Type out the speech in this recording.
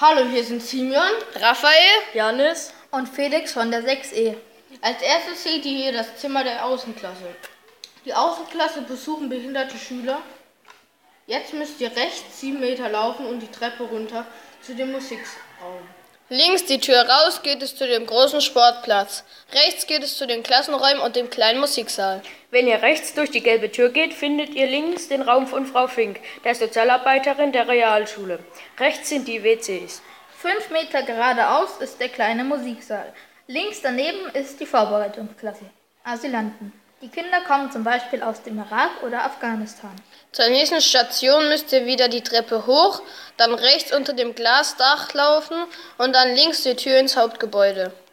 Hallo, hier sind Simeon, Raphael, Janis und Felix von der 6E. Als erstes seht ihr hier das Zimmer der Außenklasse. Die Außenklasse besuchen behinderte Schüler. Jetzt müsst ihr rechts 7 Meter laufen und die Treppe runter zu dem Musikraum. links die Tür raus geht es zu dem großen Sportplatz. Rechts geht es zu den Klassenräumen und dem kleinen Musiksaal. Wenn ihr rechts durch die gelbe Tür geht, findet ihr links den Raum von Frau Fink, der Sozialarbeiterin der Realschule. Rechts sind die WCs. 5 Meter geradeaus ist der kleine Musiksaal. Links daneben ist die Vorbereitungsklasse. Asylanten. Die Kinder kommen zum Beispiel aus dem Irak oder Afghanistan. Zur nächsten Station müsst ihr wieder die Treppe hoch, dann rechts unter dem Glasdach laufen und dann links die Tür ins Hauptgebäude.